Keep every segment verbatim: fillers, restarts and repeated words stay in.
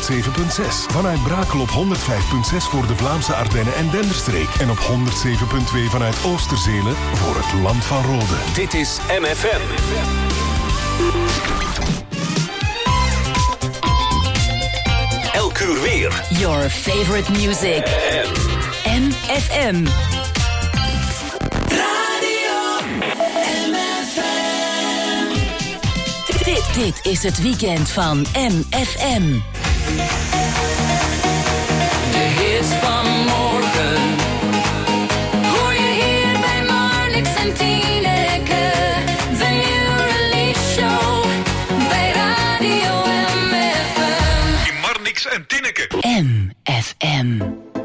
honderdzeven komma zes. Vanuit Brakel op honderdvijf komma zes voor de Vlaamse Ardennen en Denderstreek. En op honderdzeven komma twee vanuit Oosterzelen voor het Land van Rode. Dit is M F M. Elk uur weer. Your favorite music. M F M. Radio M F M. Dit, dit is het weekend van M F M. De hits van morgen hoor je hier bij Marnix en Tineke. The new release show bij Radio M F M. Marnix en Tineke. M F M.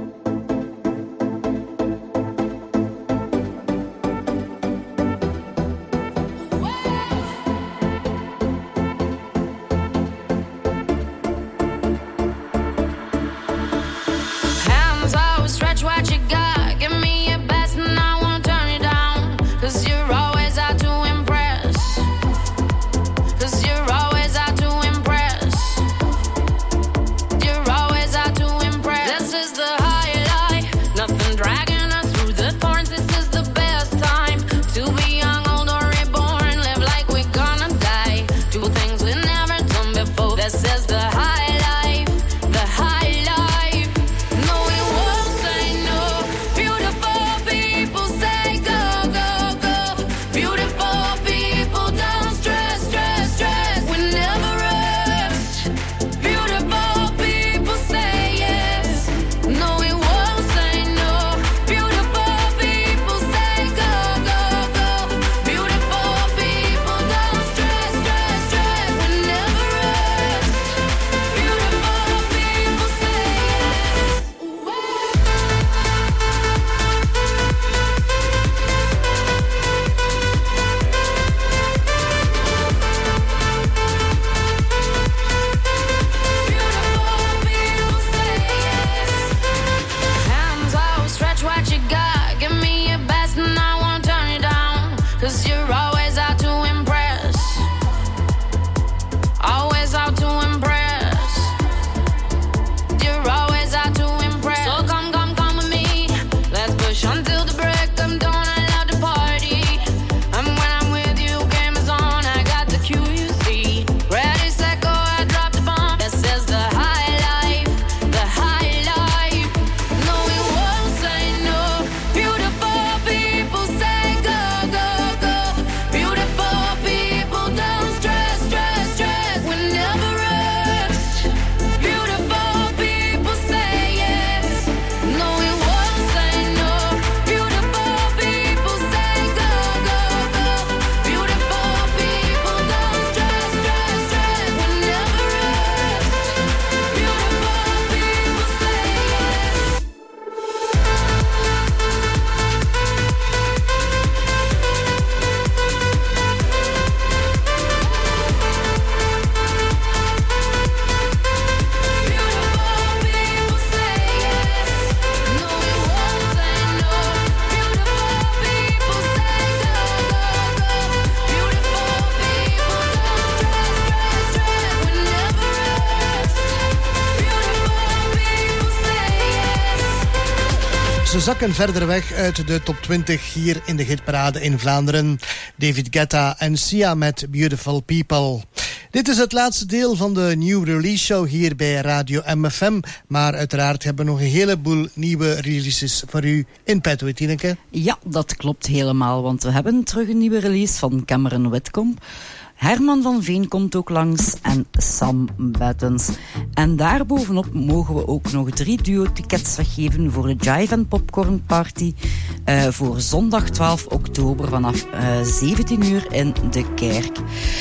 Ze zakken verder weg uit de top twintig hier in de hitparade in Vlaanderen. David Guetta en Sia met Beautiful People. Dit is het laatste deel van de New Release Show hier bij Radio M F M. Maar uiteraard hebben we nog een heleboel nieuwe releases voor u in petto, Tineke. Ja, dat klopt helemaal, want we hebben terug een nieuwe release van Cameron Whitcomb. Herman van Veen komt ook langs en Sam Buttons. En daarbovenop mogen we ook nog drie duo-tickets weggeven voor de Jive and Popcorn Party uh, voor zondag twaalf oktober vanaf uh, zeventien uur in de Kerk.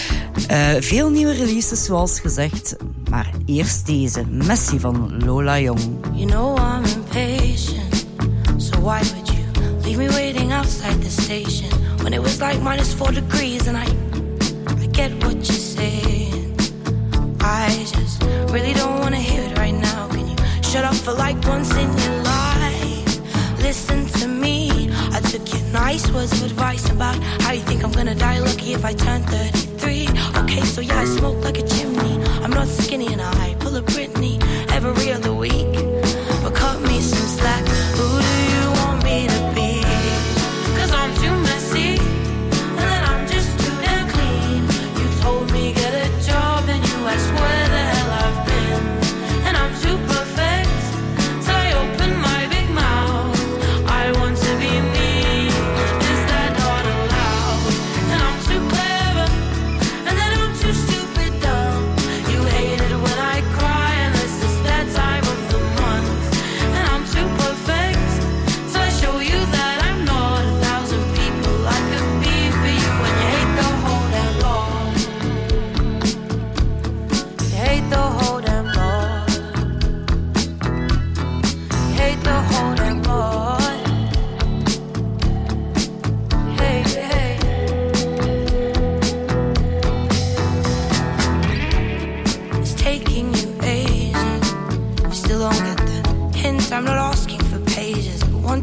Uh, veel nieuwe releases zoals gezegd, maar eerst deze, Messi van Lola Young. You know I'm impatient, so why would you leave me waiting outside the station when it was like minus four degrees and I get what you're saying. I just really don't want to hear it right now. Can you shut up for like once in your life? Listen to me. I took your nice words of advice about how you think I'm gonna die lucky if I turn thirty-three. Okay, so yeah, I smoke like a chimney. I'm not skinny and I pull a Britney.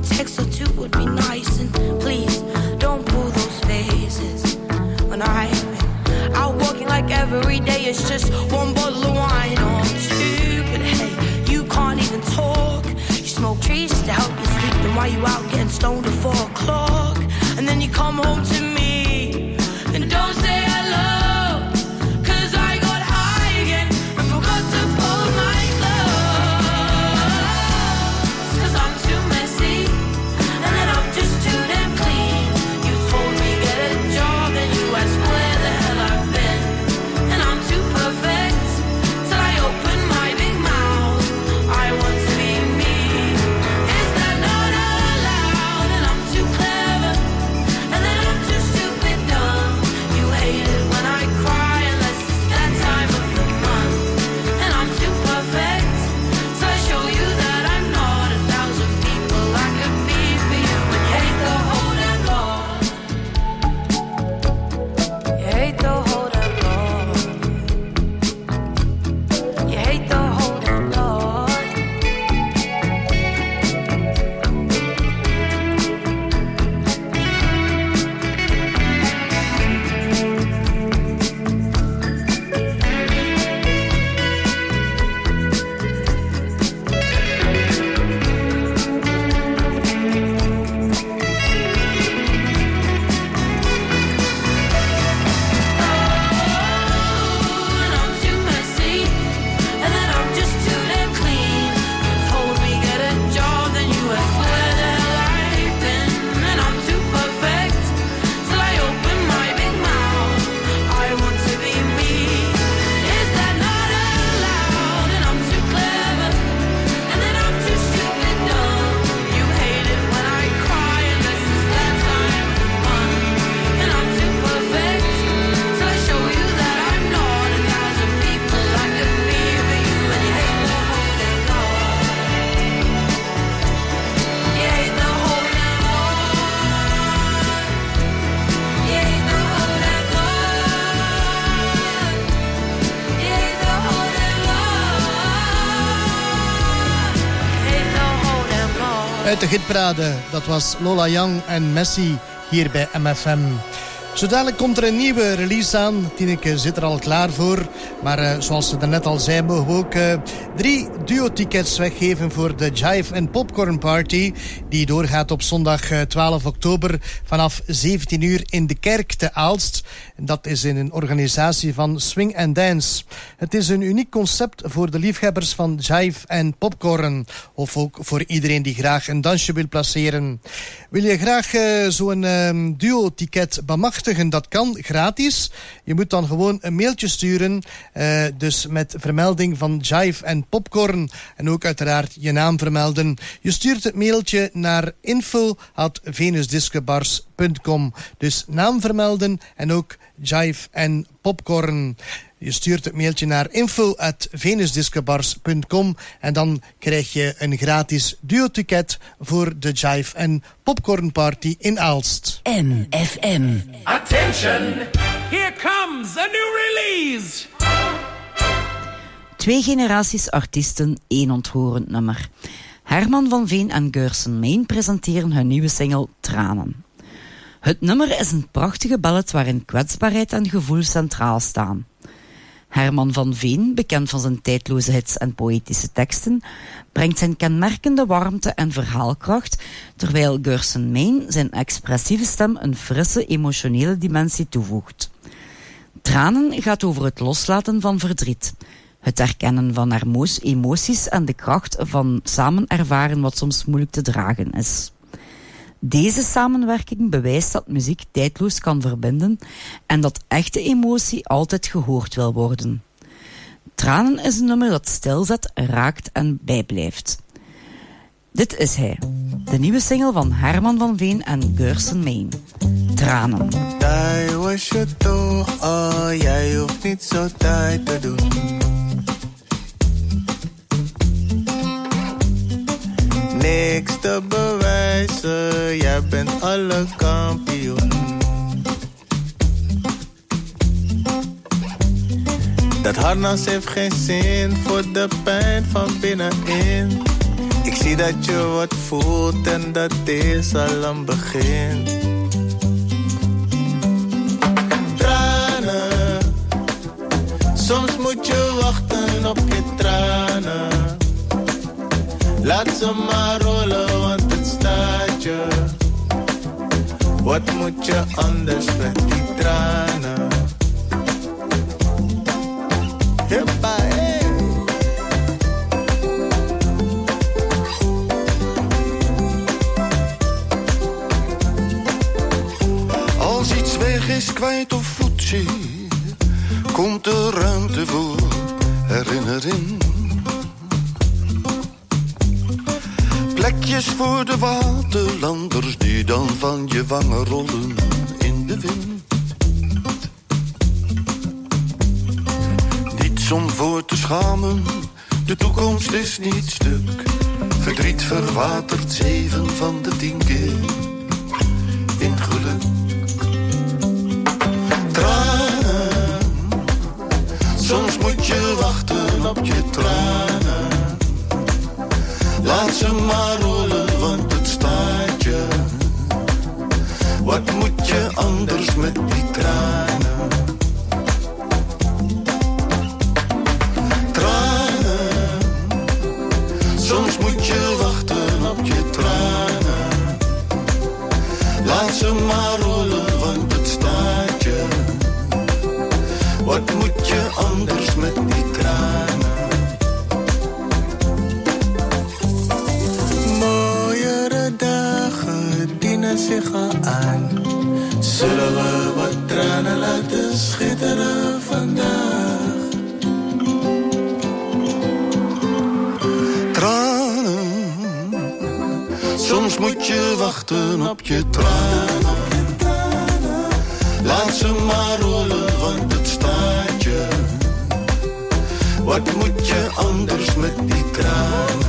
text or two would be nice. And please, don't pull those faces when I've been out walking like every day it's just one bottle of wine or two. But hey, you can't even talk. You smoke trees just to help you sleep. Then why you out getting stoned at four o'clock? And then you come home to me and don't say hello. Uit de hitparade, dat was Lola Young en Messi hier bij M F M. Zo dadelijk komt er een nieuwe release aan. Tineke zit er al klaar voor. Maar uh, zoals ze daarnet al zei, mogen we ook uh, drie duo-tickets weggeven voor de Jive and Popcorn Party. Die doorgaat op zondag uh, twaalf oktober vanaf zeventien uur in de kerk te Aalst. En dat is in een organisatie van Swing and Dance. Het is een uniek concept voor de liefhebbers van Jive en Popcorn. Of ook voor iedereen die graag een dansje wil placeren. Wil je graag uh, zo'n uh, duo-ticket bemachtigen? Dat kan gratis. Je moet dan gewoon een mailtje sturen. Uh, dus met vermelding van Jive en Popcorn. En ook uiteraard je naam vermelden. Je stuurt het mailtje naar info at venusdiscobars punt com. Dus naam vermelden en ook Jive en Popcorn. Je stuurt het mailtje naar info at venusdiscobars punt com en dan krijg je een gratis duo-ticket voor de Jive en Popcorn Party in Aalst. M F M. Attention! Here comes a new release! Twee generaties artiesten, één ontroerend nummer. Herman van Veen en Gerson Main presenteren hun nieuwe single Tranen. Het nummer is een prachtige ballad waarin kwetsbaarheid en gevoel centraal staan. Herman van Veen, bekend van zijn tijdloze hits en poëtische teksten, brengt zijn kenmerkende warmte en verhaalkracht, terwijl Gerson Main zijn expressieve stem een frisse, emotionele dimensie toevoegt. Tranen gaat over het loslaten van verdriet, het erkennen van emoties en de kracht van samen ervaren wat soms moeilijk te dragen is. Deze samenwerking bewijst dat muziek tijdloos kan verbinden en dat echte emotie altijd gehoord wil worden. Tranen is een nummer dat stilzet, raakt en bijblijft. Dit is hij, de nieuwe single van Herman van Veen en Gerson Main. Tranen. Jij was je toch, oh jij hoeft niet zo tijd te doen. Niks te bewijzen, jij bent alle kampioen. Dat harnas heeft geen zin voor de pijn van binnenin. Ik zie dat je wat voelt en dat is al een begin. Tranen, soms moet je wachten op je tranen. Laat ze maar rollen, want het staat je. Wat moet je anders met die tranen? Hippa, hey. Als iets weg is, kwijt of voetje, komt er ruimte voor herinnering. Plekjes voor de waterlanders die dan van je wangen rollen in de wind. Niets om voor te schamen, de toekomst is niet stuk. Verdriet verwatert zeven van de tien keer in geluk. Tranen, soms moet je wachten op je tranen. Laat ze maar rollen, want het staat je. Wat moet je anders met die tranen? Tranen, soms moet je wachten op je tranen. Laat ze maar rollen, want het staat je. Wat moet je anders met die tranen? Zich al aan. Zullen we wat tranen laten schitteren vandaag? Tranen, soms moet je wachten op je tranen. Laat ze maar rollen, want het staat je. Wat moet je anders met die tranen?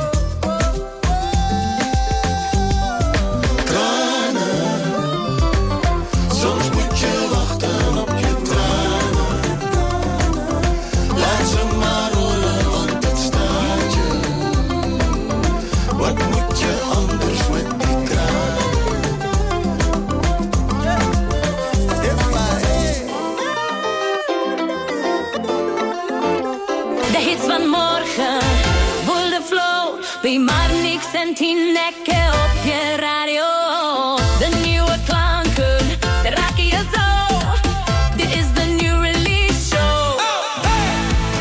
En tien nekken op je radio. De nieuwe klanken, ze raken je zo. Dit is de new release show. Oh, hey!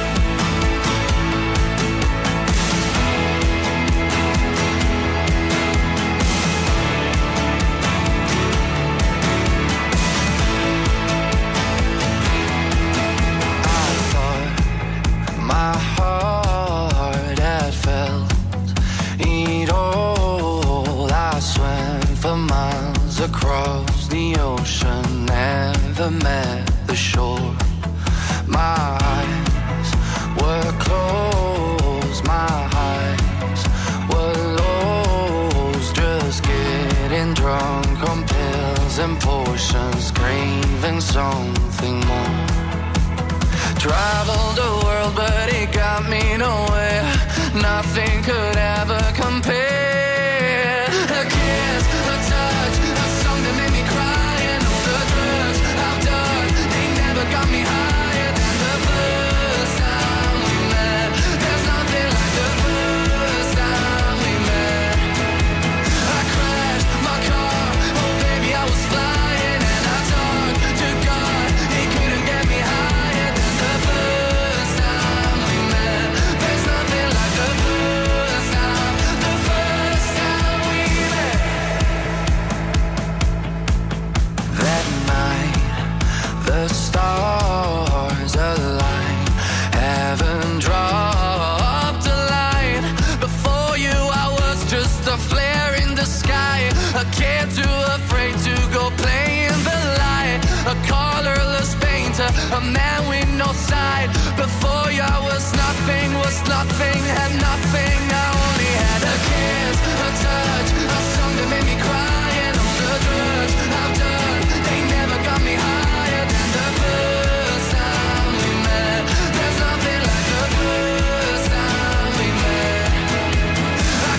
I thought my heart had felt it all. I swam for miles across the ocean, never met the shore. My eyes were closed, my eyes were lost, just getting drunk on pills and potions, craving something more. Traveled the world, but it got me nowhere. Nothing could ever compare. A kiss, a touch, a song that made me cry, and all the drugs I've done, they never got me higher than the first time we met. There's nothing like the first time we met. I crashed my car, oh baby I was flying, and I talked to God, he couldn't get me higher than the first time we met. There's nothing like the first time, the first time we met. That night, the stars aligned, heaven dropped a line. Before you I was just a flare in the sky, a kid too afraid to go play in the light, a colorless painter, a man with no side. Before you I was nothing, was nothing, had nothing. I only had a kiss, a touch, a song that made me cry, and all the drugs I've done, they never got me higher than the first time we met. There's nothing like the first time we met. I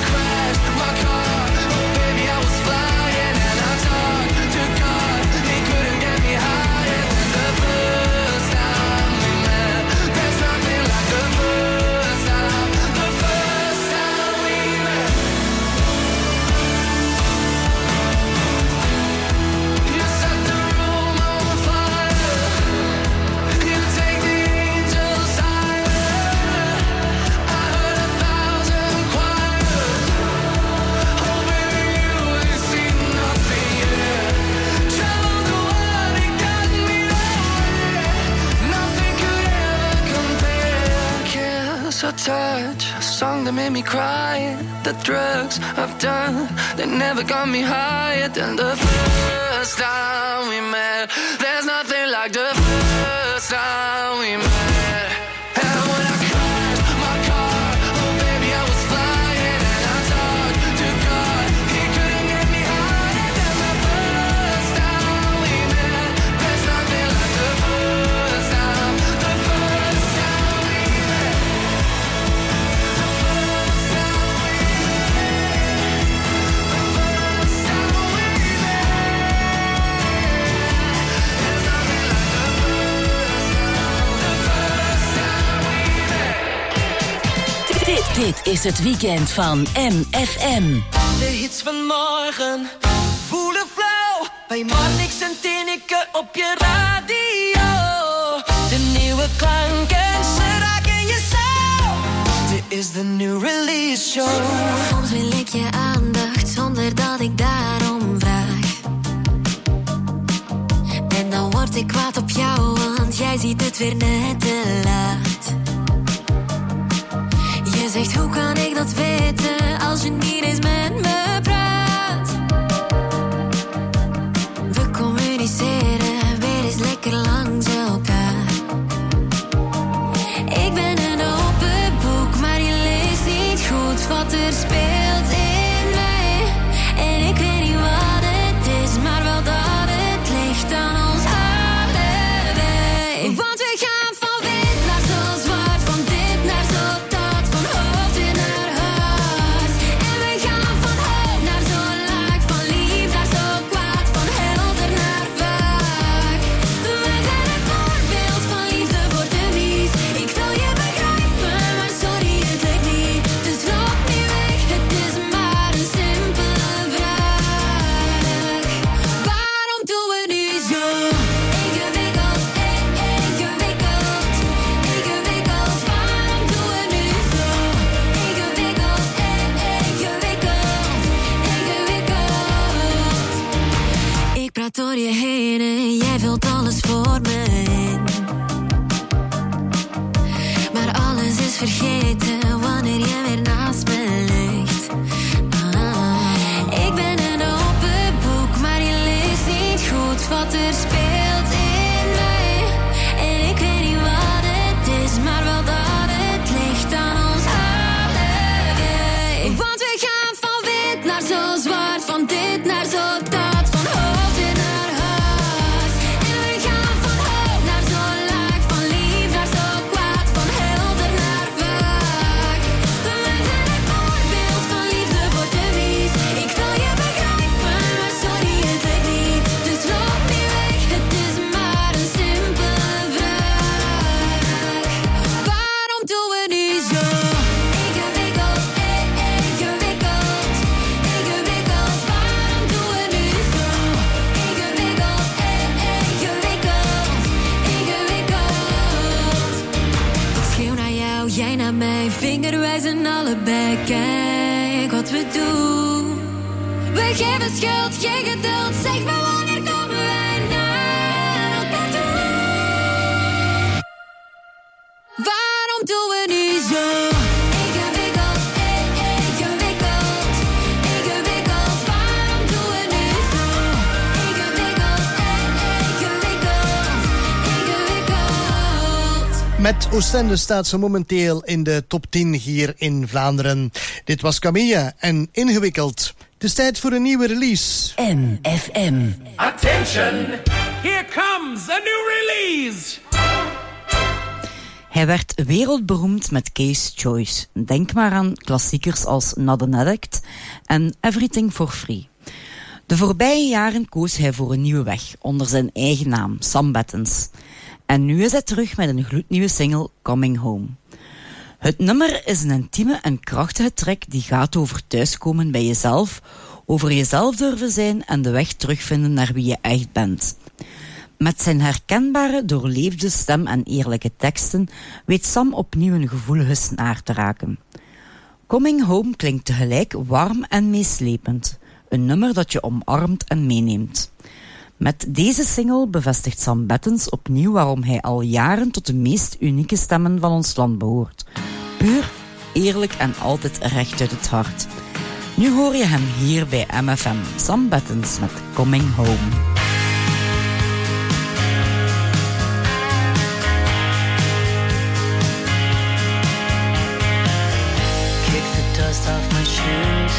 a song that made me cry. The drugs I've done, they never got me higher than the first time we met. There's nothing like the first time we met. And when I crashed my car, oh baby I was flying, and I talked to God, he couldn't get me higher than the first time we met. There's nothing like the first time, the first time we met. The first time we met. The first time we met. There's nothing like the first time, the first time we met. Dit, dit is het weekend van M F M. De hits van morgen voelen flauw bij Marnix en Tineke op je radio. De nieuwe klanken, ze raken je zo. Dit is de new release show. Soms wil ik je aandacht zonder dat ik daarom vraag. En dan word ik kwaad op jou, want jij ziet het weer net te laat. Je zegt, hoe kan ik dat weten als je niet eens met me praat? We communiceren weer eens lekker langs elkaar. Ik ben een open boek, maar je leest niet goed wat er speelt in mij. En ik weet niet wat het is, maar wel dat het ligt aan ons allebei. Want we gaan van wit naar zo zwart, van dit naar zo dat, van hoofd in naar hart. En we gaan van hoog naar zo laag, van lief naar zo kwaad, van helder naar vaag. We zijn het voorbeeld van liefde voor de wies. Ik wil je begrijpen, maar sorry, het lukt niet. Dus loop niet weg, het is maar een simpele vraag. Waarom doen we nu zo? Ingewikkeld, eh, eh, ingewikkeld, ingewikkeld. Waarom doen we nu zo? Ingewikkeld, eh, eh, ingewikkeld, ingewikkeld. Ik praat door je heen en jij vult alles voor me in. Maar alles is vergeten wanneer je weer naast me ligt. Ah, ik ben een open boek, maar je leest niet goed wat er speelt in mij. En ik weet niet wat het is, maar wel dat het ligt aan ons allebei. Want we gaan van wit naar zo zwart, van dit naar zo dat, van hoofd in naar hart. En we gaan van hoog naar zo laag, van lief naar zo kwaad, van helder naar vaag. We zijn het voorbeeld van liefde voor de wies. Ik wil je begrijpen, maar sorry, het lukt niet. Dus loop niet weg, het is maar een simpele vraag. Waarom doen we nu zo? Ingewikkeld, eh, eh, ingewikkeld, ingewikkeld. Waarom doen we nu zo? Ingewikkeld, eh, eh, ingewikkeld, ingewikkeld. Ik schreeuw naar jou, jij naar mij, vingerwijzen allebei. Kijk wat we doen. We geven schuld, geen geduld. Zeg me, wanneer komen wij naar elkaar toe? Waarom doen we nu zo? Ingewikkeld, eh, eh, ingewikkeld, ingewikkeld. Waarom doen we nu zo? Ingewikkeld, eh, eh, ingewikkeld, ingewikkeld. Met Oostende staat ze momenteel in de top tien hier in Vlaanderen. Dit was Camille en Ingewikkeld. Het is tijd voor een nieuwe release. M F M. Attention! Here comes a new release! Hij werd wereldberoemd met Case Choice. Denk maar aan klassiekers als Not an Addict en Everything for Free. De voorbije jaren koos hij voor een nieuwe weg, onder zijn eigen naam, Sam Battens. En nu is hij terug met een gloednieuwe single, Coming Home. Het nummer is een intieme en krachtige track die gaat over thuiskomen bij jezelf, over jezelf durven zijn en de weg terugvinden naar wie je echt bent. Met zijn herkenbare, doorleefde stem en eerlijke teksten weet Sam opnieuw een gevoelige snaar te raken. Coming Home klinkt tegelijk warm en meeslepend. Een nummer dat je omarmt en meeneemt. Met deze single bevestigt Sam Battens opnieuw waarom hij al jaren tot de meest unieke stemmen van ons land behoort. Puur eerlijk en altijd recht uit het hart. Nu hoor je hem hier bij M F M. Sam Buttons met Coming Home. Kick the dust off my shoes.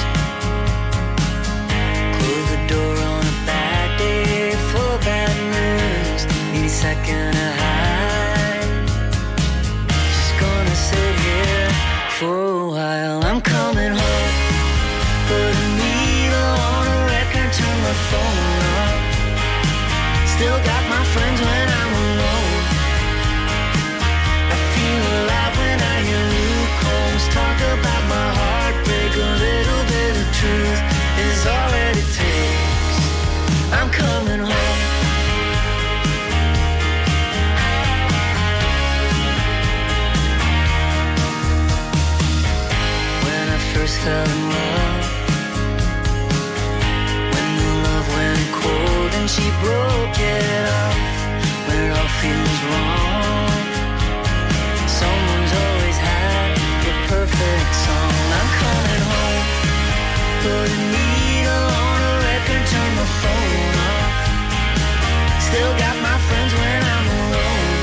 Close the door on a bad day, full of bad news. Need a second to hide. Just gonna sit here for a while. I'm coming home. Put a needle on a record, turn my phone off. Still got my friends when I'm alone. I feel alive when I hear Luke Combs talk about my heartbreak. A little bit of truth is all that it takes. I'm coming home. When I first fell in love, when the love went cold and she broke it off, when it all feels wrong, someone's always had the perfect song. I'm coming home. Put a needle on a record, turn my phone off. Still got my friends when I'm alone.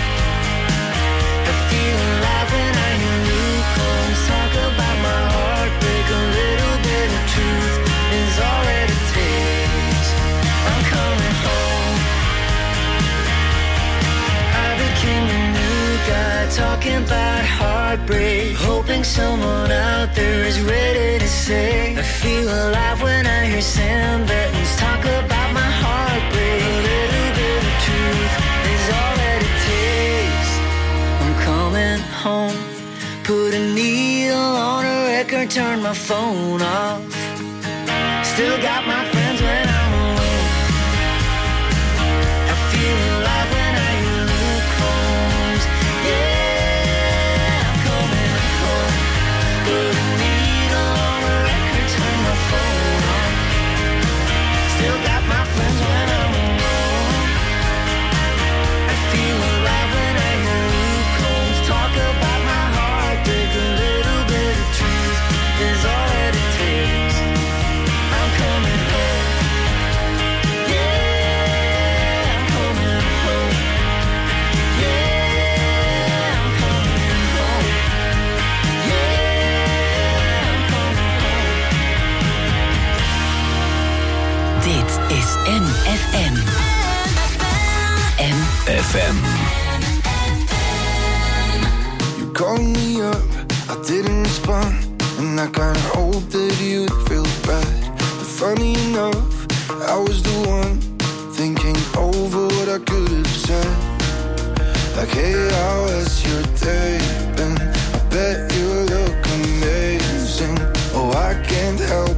I feel alive when I hear Luke Combs talk about my heartbreak. A little bit of truth is all that it takes. I'm coming home. I became the new guy talking about heartbreak, hoping someone out there is ready to say, I feel alive when I hear Sam Bettins talk about my heartbreak. A little bit of truth is all that it takes. I'm coming home. Put a needle on a record, turn my phone off. Still got my friends when I'm alone. I feel alive when I hear Luke Combs. Yeah, I'm coming home. Put a needle on a record, turn my phone off. Still got my friends when I'm alone. I feel alive when I hear Luke Combs talk about my heartbreak. A little bit of truth is all that it takes. I'm coming home. Yeah, I'm coming home. Yeah, I'm coming home. Yeah, I'm coming home. Dit is M F M. M F M. You called me up, I didn't respond, and I kinda hoped that you'd feel bad. But funny enough, I was the one thinking over what I could have said. Like, hey, how has your day been? I bet you look amazing. Oh, I can't help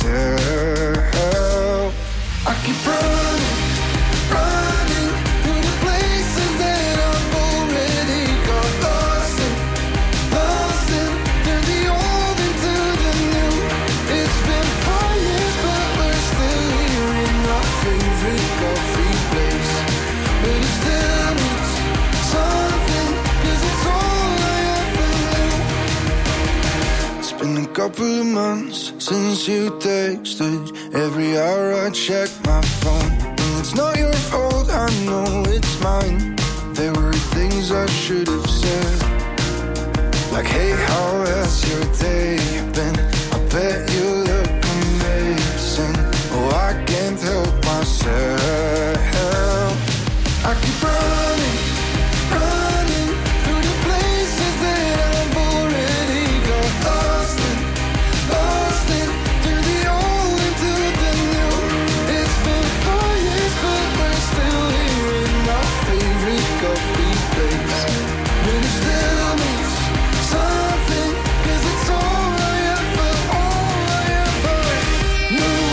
myself. I keep running, running through the places that I've already got lost in, lost in. Turn the old into the new. It's been four years, but we're still here in our favorite coffee place. But it still means something, 'cause it's all I ever knew. It's been a couple of months since you texted. Every hour I check my phone, and it's not your fault, I know it's mine. There were things I should have said, like, hey, how has your day been? I bet you look amazing. Oh, I can't help myself. I keep running, running through the places that I've already got lost in, lost in. Turn the old into the new. It's been four years, but we're still here in our favorite coffee place. But it still means something, 'cause it's all I ever, all I ever knew.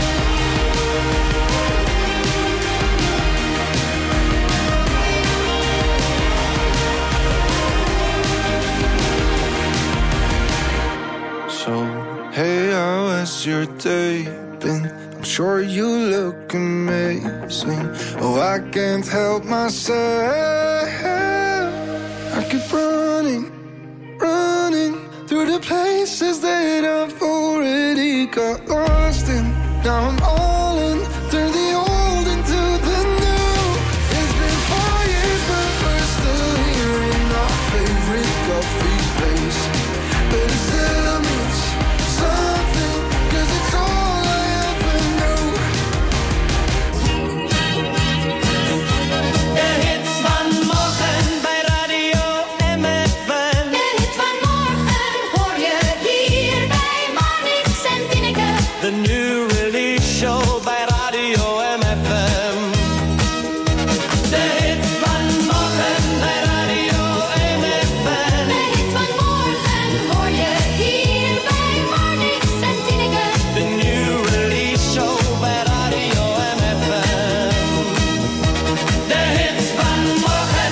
So, hey, how has your day been? I'm sure you look amazing. Oh, I can't help myself. I keep running, running through places that I've already got lost in. Now I'm all in, turn the old into the new. It's been four years, but we're still here in our favorite coffee place. But it still means something, 'cause it's all I ever knew. De hits van morgen bij Radio M F M. De hit van morgen hoor je hier bij Marnix en Tineke. De new release show bij Radio M F M. De hit van morgen bij Radio M F M. De hit van morgen hoor je hier bij Marnix en Tineke. De new release show bij Radio M F M. De hits van morgen.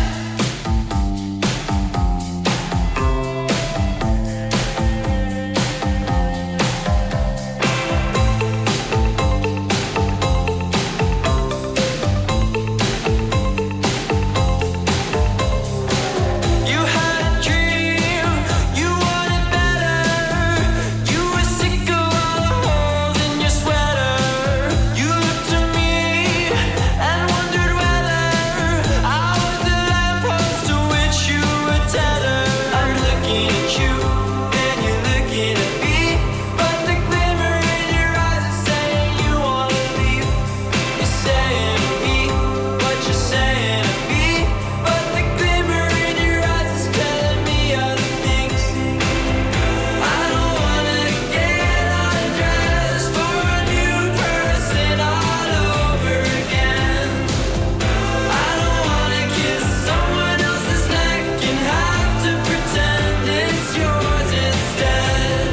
You had a dream, you wanted better. You were sick of all the holes in your sweater. You looked to me and wondered whether I was the lamppost to which you were tethered. I'm looking at you and you're looking at me, but the glimmer in your eyes is saying you wanna leave. You're saying to me what you're saying to me, but the glimmer in your eyes is telling me other things. I don't wanna get undressed for a new person all over again. I don't wanna kiss someone else's neck and have to pretend it's yours instead.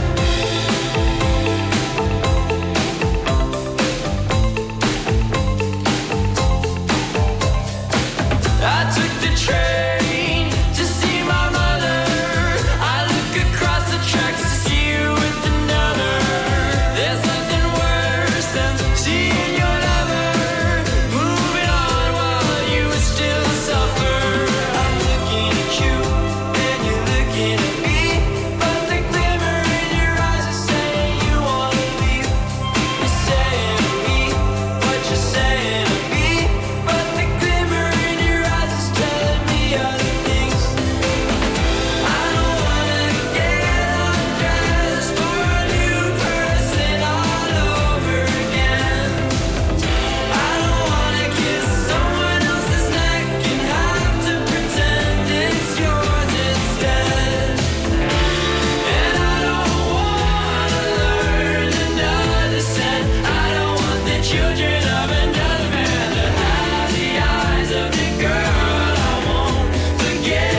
I took the train to see my mother. I look across the tracks to see you with another. There's nothing worse than seeing your lover moving on while you still suffer. I'm looking at you and you're looking at me, but the glimmer in your eyes is saying you wanna leave. You're saying to me what you're saying to me, but the glimmer in your eyes is telling me other things. I don't wanna get undressed for a new person all over again. I don't wanna kiss someone else's neck and have to pretend it's yours instead. And I don't wanna learn another scent. I don't want the children of another man to have the eyes of the girl I won't forget.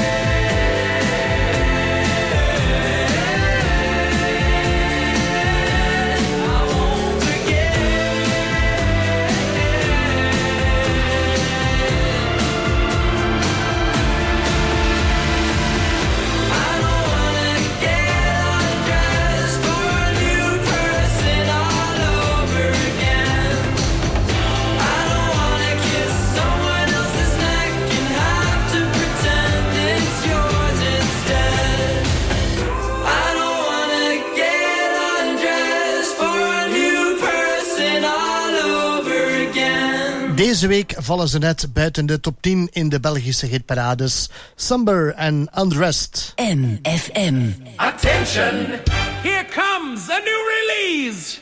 I won't forget. I don't wanna get undressed for a new person all over again. I don't wanna kiss someone else's neck and have to pretend it's yours instead. I don't wanna get undressed for a new person all over again. Deze week vallen ze net buiten de top tien in de Belgische hitparades. Somber en Undressed. M F M. Attention! Here comes a new release!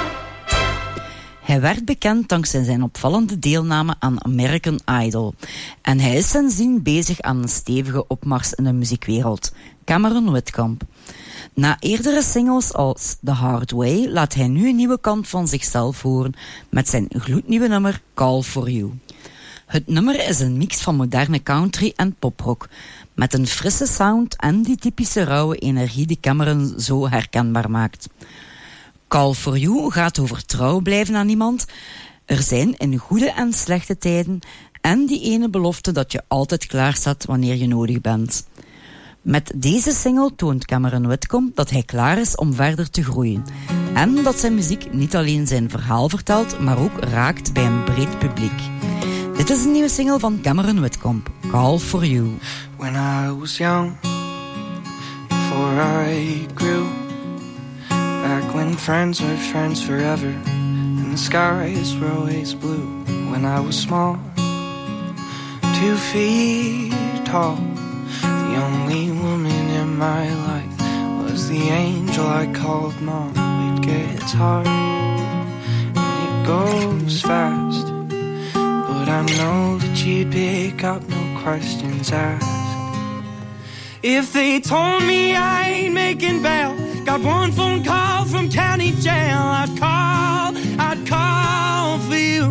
Hij werd bekend dankzij zijn opvallende deelname aan American Idol. En hij is sindsdien bezig aan een stevige opmars in de muziekwereld. Cameron Whitcomb. Na eerdere singles als The Hard Way laat hij nu een nieuwe kant van zichzelf horen met zijn gloednieuwe nummer Call For You. Het nummer is een mix van moderne country en poprock, met een frisse sound en die typische rauwe energie die Cameron zo herkenbaar maakt. Call For You gaat over trouw blijven aan iemand, er zijn in goede en slechte tijden en die ene belofte dat je altijd klaar staat wanneer je nodig bent. Met deze single toont Cameron Whitcomb dat hij klaar is om verder te groeien. En dat zijn muziek niet alleen zijn verhaal vertelt, maar ook raakt bij een breed publiek. Dit is een nieuwe single van Cameron Whitcomb, Call For You. When I was young, before I grew. Back when friends were friends forever, and the skies were always blue. When I was small, two feet tall, the only woman in my life was the angel I called Mom. It gets hard and it goes fast, but I know that you'd pick up, no questions asked. If they told me I ain't making bail, got one phone call from county jail, I'd call, I'd call for you.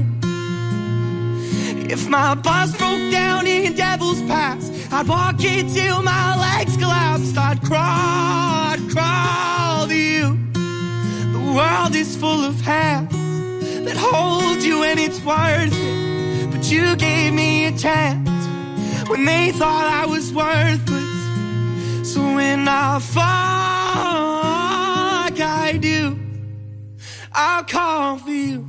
If my bus broke down in Devil's Pass, I'd walk it till my legs collapsed. I'd crawl, I'd crawl to you. The world is full of hands that hold you and it's worth it, but you gave me a chance when they thought I was worthless. So when I fall like I do, I'll call for you.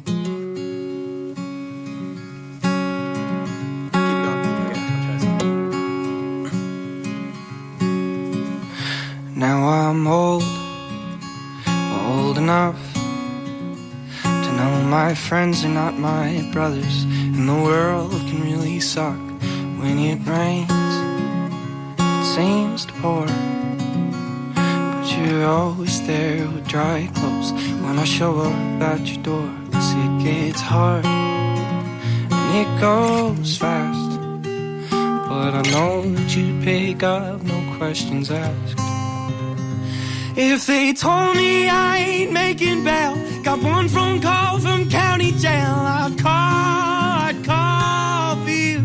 Now I'm old, old enough to know my friends are not my brothers, and the world can really suck when it rains. It seems to pour, but you're always there with dry clothes when I show up at your door. 'Cause it gets hard and it goes fast, but I know that you pick up, no questions asked. If they told me I ain't making bail, got one phone call from county jail, I'd call, I'd call for you.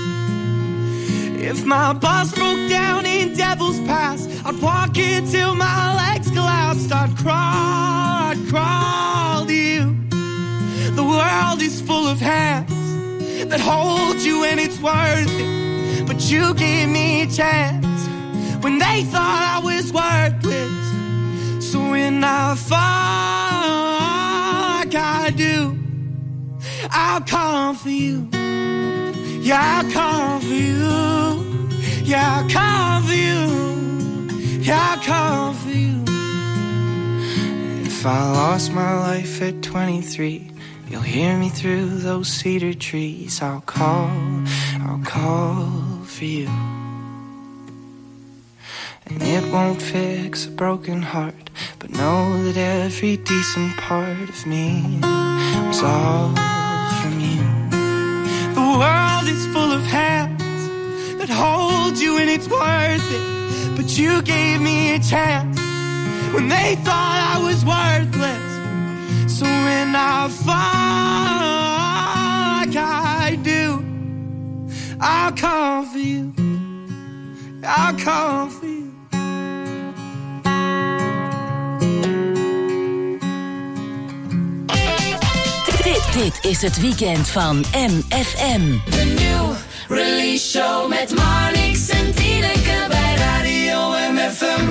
If my bus broke down in Devil's Pass, I'd walk it till my legs collapsed. I'd crawl, I'd crawl to you. The world is full of hands that hold you and it's worth it, but you gave me a chance when they thought I was worthless. So when I fall like I do, I'll call for you. Yeah, I'll call for you. Yeah, I'll call for you. Yeah, I'll call for you. If I lost my life at twenty-three, you'll hear me through those cedar trees. I'll call, I'll call for you. And it won't fix a broken heart, but know that every decent part of me was all from you. The world is full of hands that hold you and it's worth it, but you gave me a chance when they thought I was worthless. So when I fall like I do, I'll call for you. I'll call for you. Dit is het weekend van M F M. De New Release Show met Marnix en Tineke bij Radio M F M.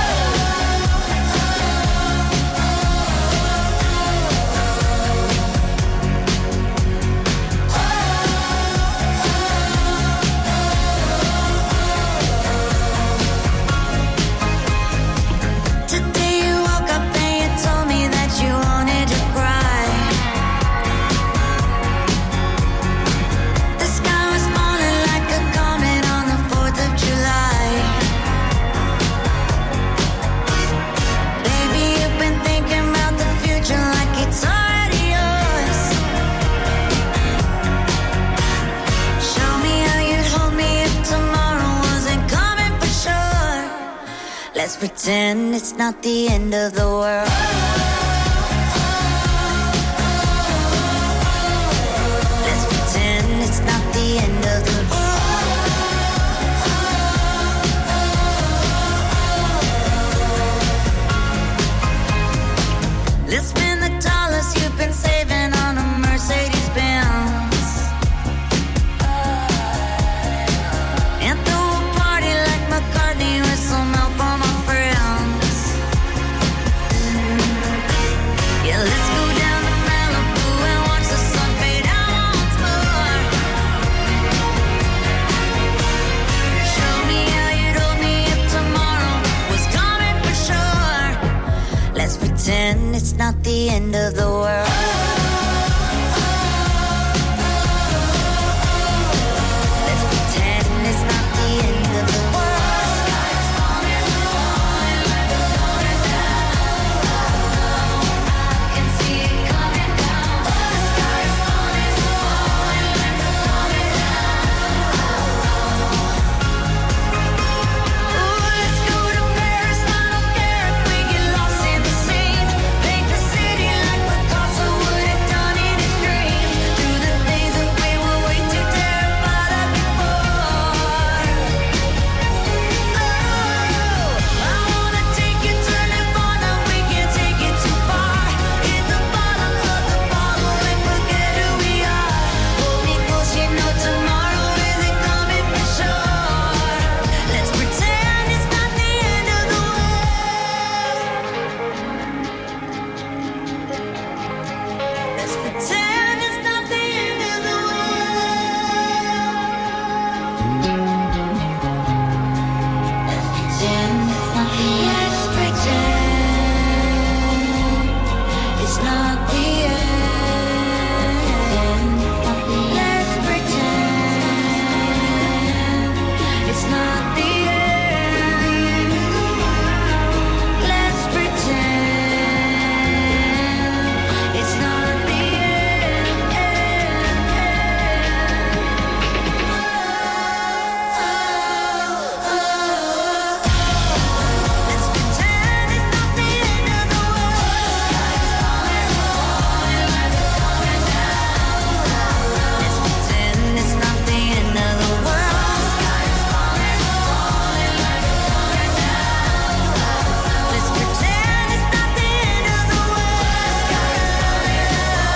Let's pretend it's not the end of the world. Let's pretend it's not the end of the world. Let's spend the dollars you've been saving on a Mercedes Benz. And throw a party like McCartney with some help on my friends. pretend it's not the end of the world. Let's pretend it's not the end of the world. The sky is falling, falling like a falling down. I can see it coming down. The sky is falling, falling like a falling down. Ooh, let's go to Paris. I don't care if we get lost in the scenes. Paint the city like Picasso would have done in his dreams. Do the things that we were way too terrified of before. Oh, I wanna take you to Nirvana. We can't take it too far. Hit the bottom of the bottle and forget who we are. Hold me close, you know tomorrow isn't coming for sure. Let's pretend it's not the end of the world. Let's pretend it's not the end of the Let's pretend it's not the end. Let's pretend it's not the end. Let's pretend it's not the Let's pretend it's not the end of the world. The sky is falling, falling like a falling down. Let's pretend it's not the end of the world. The sky is falling, falling like a falling down. Let's pretend it's not the end of the world. The sky is falling,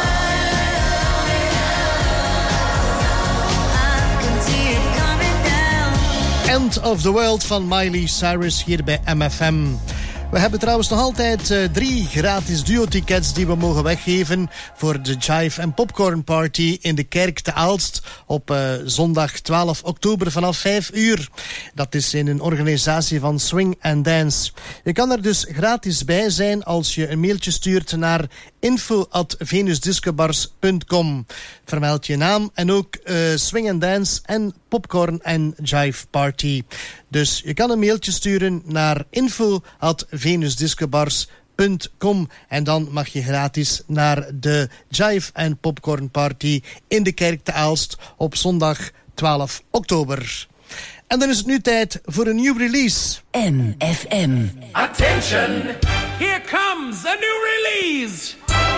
I can see it coming down. End of the World van Miley Cyrus hier bij M F M. We hebben trouwens nog altijd uh, drie gratis duo-tickets die we mogen weggeven voor de Jive en Popcorn Party in de Kerk te Aalst op uh, zondag twaalf oktober vanaf vijf uur. Dat is in een organisatie van Swing and Dance. Je kan er dus gratis bij zijn als je een mailtje stuurt naar info at venusdiscobars punt com. Vermeld je naam en ook uh, Swing and Dance en Popcorn en Jive Party. Dus je kan een mailtje sturen naar info at venusdiscobars punt com en dan mag je gratis naar de Jive en Popcorn Party in de Kerk te Aalst op zondag twaalf oktober. En dan is het nu tijd voor een nieuw release. M F M. Attention! Here comes a new release!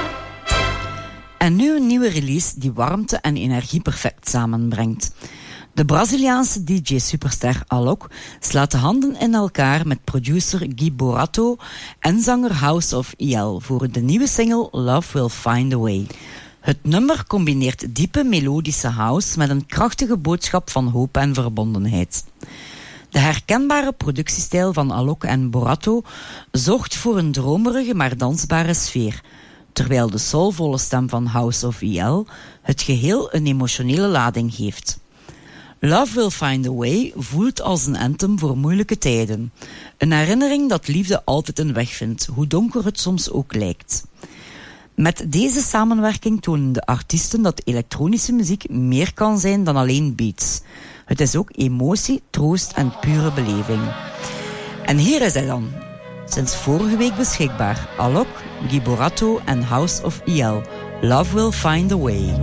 En nu een nieuwe release die warmte en energie perfect samenbrengt. De Braziliaanse D J-superster Alok slaat de handen in elkaar met producer Guy Borato en zanger House of E L voor de nieuwe single Love Will Find a Way. Het nummer combineert diepe melodische house met een krachtige boodschap van hoop en verbondenheid. De herkenbare productiestijl van Alok en Borato zorgt voor een dromerige maar dansbare sfeer, terwijl de soulvolle stem van House of E L het geheel een emotionele lading geeft. Love Will Find a Way voelt als een anthem voor moeilijke tijden. Een herinnering dat liefde altijd een weg vindt, hoe donker het soms ook lijkt. Met deze samenwerking tonen de artiesten dat elektronische muziek meer kan zijn dan alleen beats. Het is ook emotie, troost en pure beleving. En hier is hij dan. Sinds vorige week beschikbaar. Alok, Guy Borato en House of E L. Love Will Find a Way.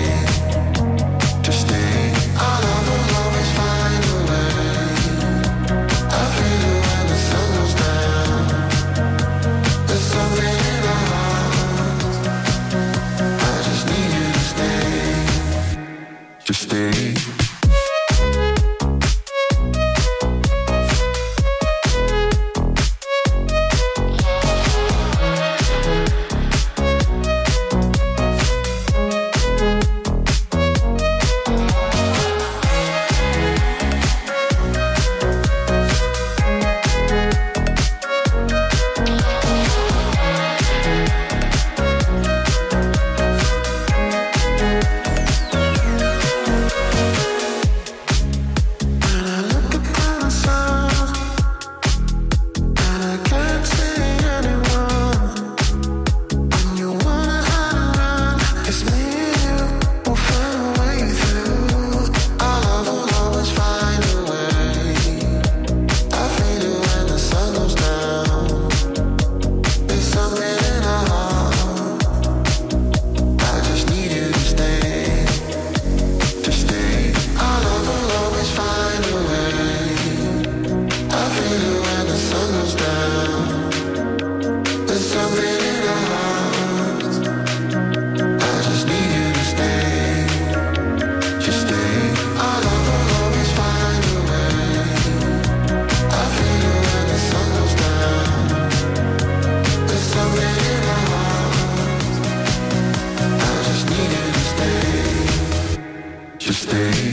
Stay. Our love will always find a way. stay.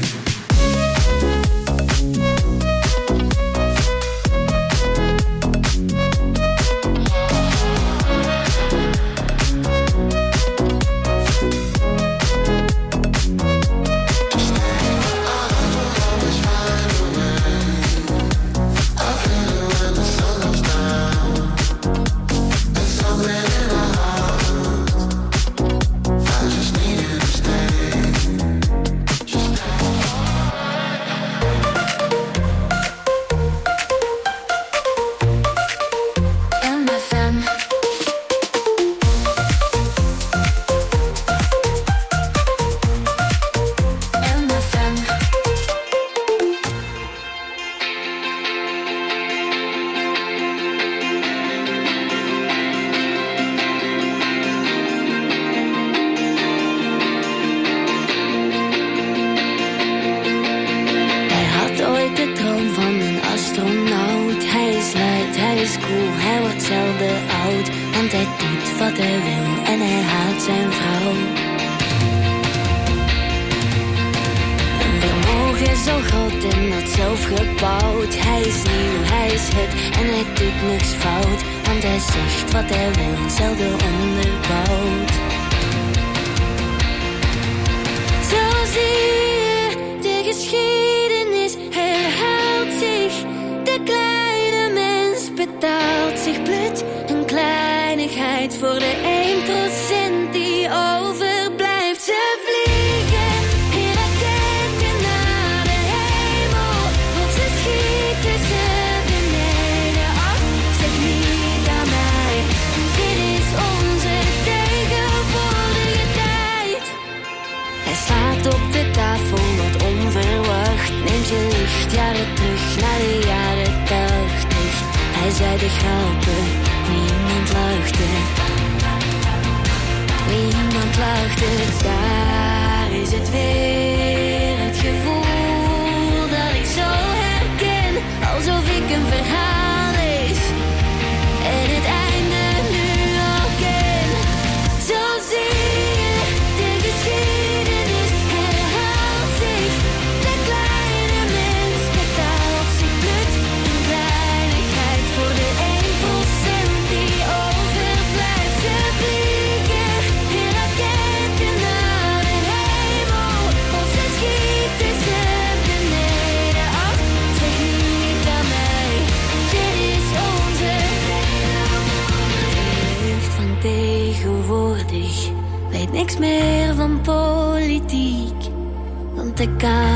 Niks meer van politiek, want de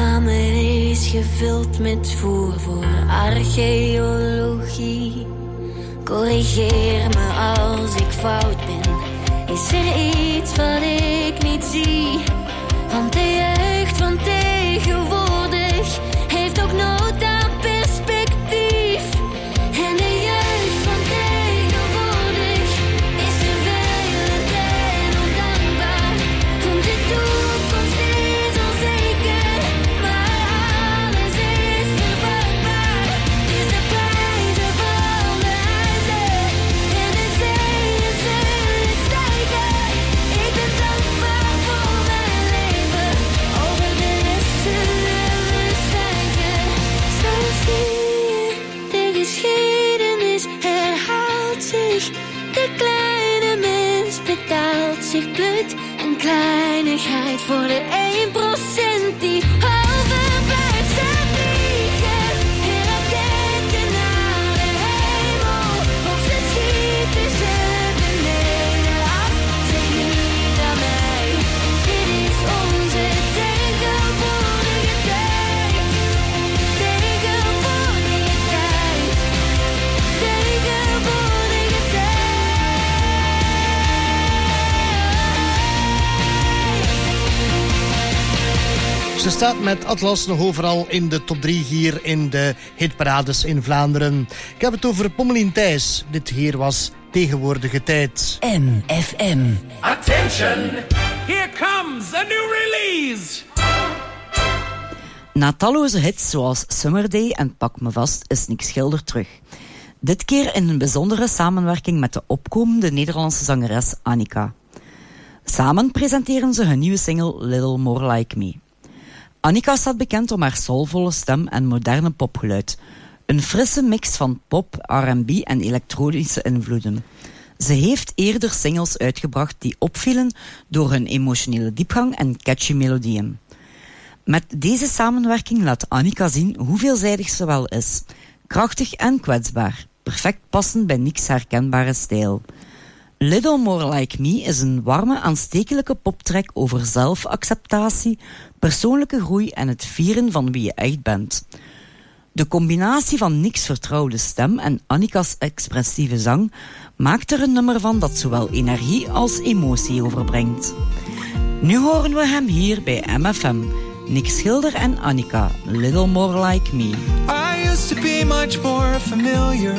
kamer is gevuld met voer voor archeologie. Corrigeer me als ik fout ben, is er iets wat ik niet zie? Want de jeugd van tegenwoordig heeft ook nood aan perspectief. En de jeugd van tegenwoordig is vervelend en ondankbaar. Want de toekomst is onzeker, maar alles is verwachtbaar. Dus de prijzen van de huizen en de zeeën zullen stijgen. Ik ben dankbaar voor mijn leven, over de rest zullen we zwijgen. Zo zie je, de geschiedenis herhaalt zich. De kleine mens betaalt zich blut. Een kleinigheid voor de één procent die overblijft. Ze vliegen in raketten naar de hemel, of ze schieten ze beneden af. Zeg niet aan mij, dit is onze tegenwoordige tijd. Tegenwoordige tijd. Tegenwoordige tijd. Ze staat met Atlas nog overal in de top drie hier in de hitparades in Vlaanderen. Ik heb het over Pommelien Thijs. Dit hier was Tegenwoordige Tijd. M F M. Attention! Here comes a new release! Na talloze hits zoals Summer Day en Pak me vast is Nick Schilder terug. Dit keer in een bijzondere samenwerking met de opkomende Nederlandse zangeres Annika. Samen presenteren ze hun nieuwe single Little More Like Me. Annika staat bekend om haar soulvolle stem en moderne popgeluid. Een frisse mix van pop, R en B en elektronische invloeden. Ze heeft eerder singles uitgebracht die opvielen door hun emotionele diepgang en catchy melodieën. Met deze samenwerking laat Annika zien hoe veelzijdig ze wel is. Krachtig en kwetsbaar. Perfect passend bij Nick's herkenbare stijl. Little More Like Me is een warme, aanstekelijke poptrack over zelfacceptatie, persoonlijke groei en het vieren van wie je echt bent. De combinatie van Nick's vertrouwde stem en Annika's expressieve zang maakt er een nummer van dat zowel energie als emotie overbrengt. Nu horen we hem hier bij M F M. Nick Schilder en Annika, Little More Like Me. I used to be much more familiar,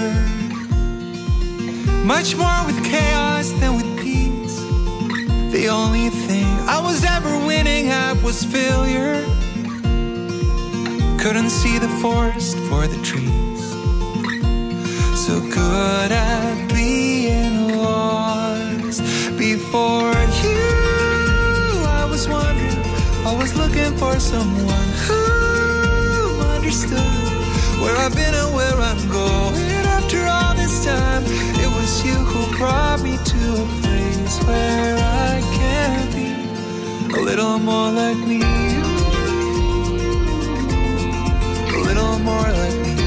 much more with chaos than with peace. The only thing I was ever winning at was failure. Couldn't see the forest for the trees. So good at being lost. Before you, I was wondering, I was looking for someone who understood where I've been and where I'm going. After all this time, it was you who brought me to a place where I can be a little more like me. A little more like me.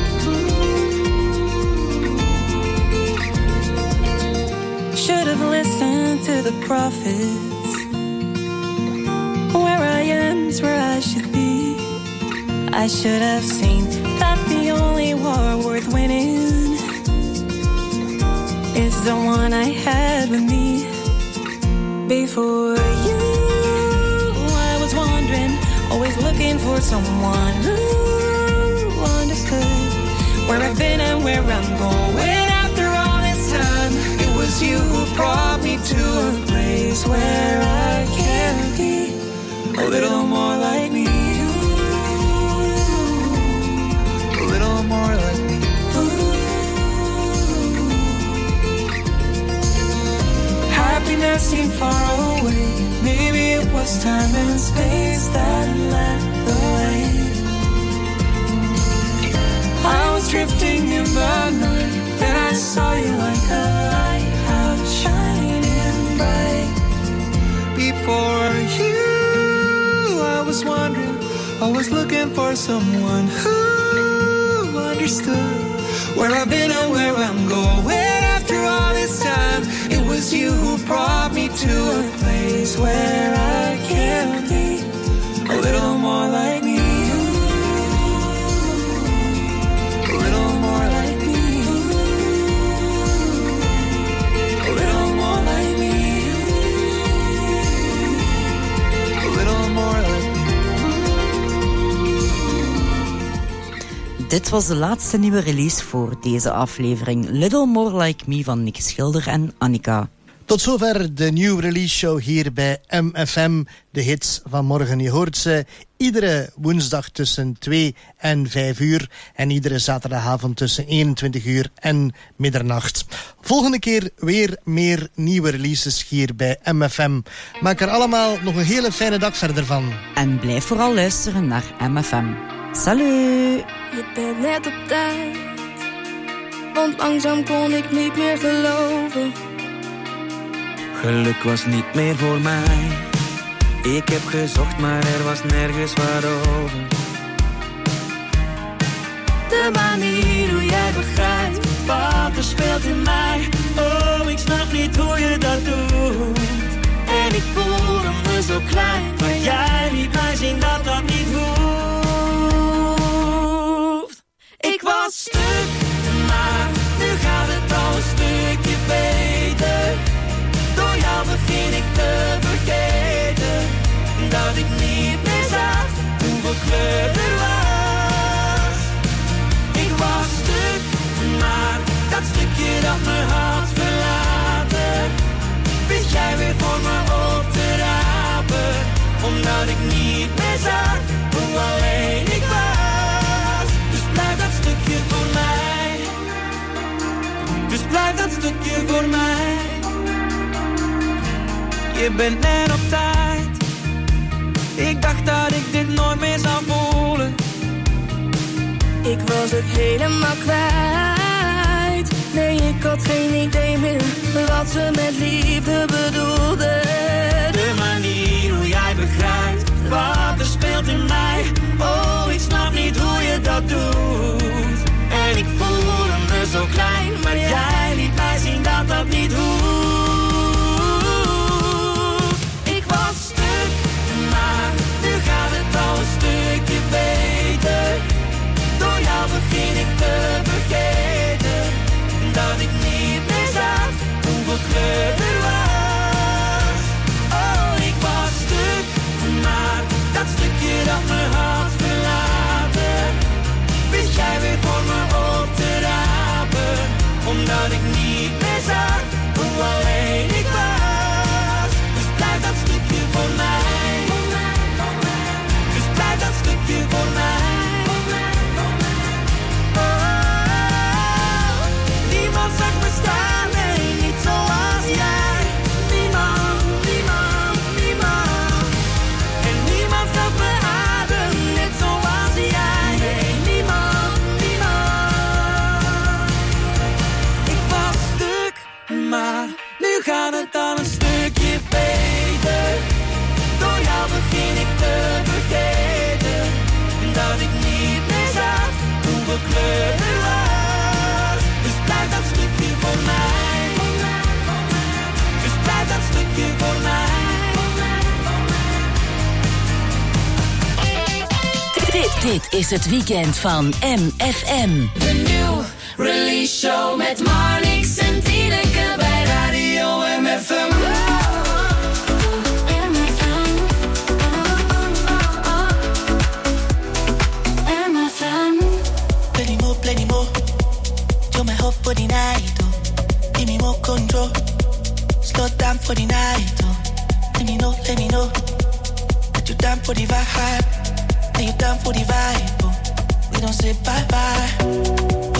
Should have listened to the prophets. Where I am is where I should be. I should have seen that the only war worth winning is the one I had with me. Before you, I was wandering, always looking for someone who understood where I've been and where I'm going. After all this time, it was you who brought me to a place where I can be a little more like me. A little more like me. Happiness seemed far away. Maybe it was time and space that led the way. I was drifting in the night, then I saw you like a lighthouse shining bright. Before you, I was wondering, I was looking for someone who understood where I've been and where I'm going. After all this time, it was you who brought me to a place where I can be a little more like me. A little more like me. A little more like me. A little more like me. Dit was de laatste nieuwe release voor deze aflevering. Little More Like Me van Nick Schilder en Annika. Tot zover de nieuwe release show hier bij M F M. De hits van morgen. Je hoort ze iedere woensdag tussen twee en vijf uur. En iedere zaterdagavond tussen eenentwintig uur en middernacht. Volgende keer weer meer nieuwe releases hier bij M F M. Maak er allemaal nog een hele fijne dag verder van. En blijf vooral luisteren naar M F M. Salut! Je bent net op tijd, want langzaam kon ik niet meer geloven. Geluk was niet meer voor mij. Ik heb gezocht, maar er was nergens wat over. De manier hoe jij begrijpt wat er speelt in mij. Oh, ik snap niet hoe je dat doet. En ik voelde me zo klein, maar jij liet mij zien dat dat niet hoeft. Ik was stuk, maar nu gaat het al een stukje beter. Door jou begin ik te vergeten dat ik niet meer zag hoeveel kleur er was. Ik was stuk, maar dat stukje dat me had verlaten, wist jij weer voor me op te rapen. Omdat ik niet meer zag hoe alleen ik was. Dus blijf dat stukje voor mij. Dus blijf dat stukje voor mij. Je bent net op tijd. Ik dacht dat ik dit nooit meer zou Ik was het helemaal kwijt. Nee, ik had geen idee meer wat ze met liefde bedoelde. De manier hoe jij begrijpt wat er speelt in mij. Oh, ik snap niet hoe je dat doet. En ik voelde me zo klein, maar jij liet mij zien dat dat niet hoeft. Ik was stuk, maar nu gaat het al een stukje beter. Door jou begin ik te vergeten dat ik niet meer zag hoeveel kleur er was. Oh, ik was stuk, maar dat stukje dat me had verlaten, wist jij weer voor me op te rapen. Omdat ik niet meer zag hoe alleen ik was. Dus blijf dat stukje voor mij. Dus blijf dat stukje voor mij. Niemand zag me staan, nee, niet zoals jij. Niemand, niemand, niemand. En niemand gaf me adem, net zoals jij. Nee, niemand, niemand. Ik was stuk, maar nu gaat het al een stukje beter. Door jou begin ik te vergeten dat ik niet meer zag hoeveel kleur er was. Dus blijf dat stukje voor mij. Dus blijf dat stukje voor mij. Dit, dit is het weekend van M F M. De New Release Show met Marnix en Tineke bij Radio M F M. Plenty more, plenty more. You're my hope for the night, oh. Give me more control. Slow down for the night, oh. Let me know, let me know that you're down for the vibe. That you're down for the vibe, oh. We don't say bye bye.